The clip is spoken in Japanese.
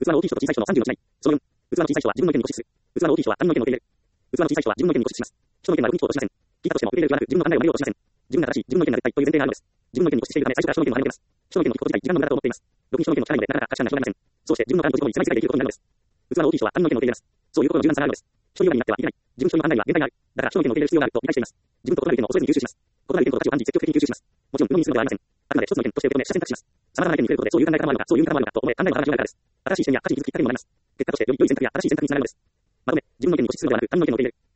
器の大きい人と小さい人の30の違い。その4、器の小さい人は自分の意見に固執する。器の大きい人は他人の意見を受け入れる。器の小さい人は自分の意見に固執します。人の意見は6日としません。聞いたとしても受け入れる気はなく、自分の考えを曲げようとしません。自分が正しい、自分の意見が絶対という前提があるのです。自分の意見に固執しているため、最初から人の意見を跳ねのけます。人の意見の聞くこと自体時間の無駄だと思っています。ろくに人の意見を聞かないので、なかなか価値観が広がりません。そうして自分の感情と自己に狭い世界で生きることになるのです。器の大きい人は他人の意見を受け入れます。そういうことの柔軟さがあるのです。人以外になってはいけない。自分一人の判断には限界がある。だから人の意見を受け入れる必要があると理解しています。自分と異なる意見を恐れずに吸収します。異なる意見と価値を感じ積極的に吸収します。もちろん、鵜呑みにするのではありません。あくまで一つの意見として受け止め、選択します。様々な意見に触れることで、そういう考え方もあるのか、そういう見方もあるのかと思い、考えの幅が広がるからです。新しい視点や価値に気づくきっかけにもなります。結果として、より良い選択や正しい選択につながるのです。まとめ、自分の意見に固執するのではなく、他人の意見を受け入れる。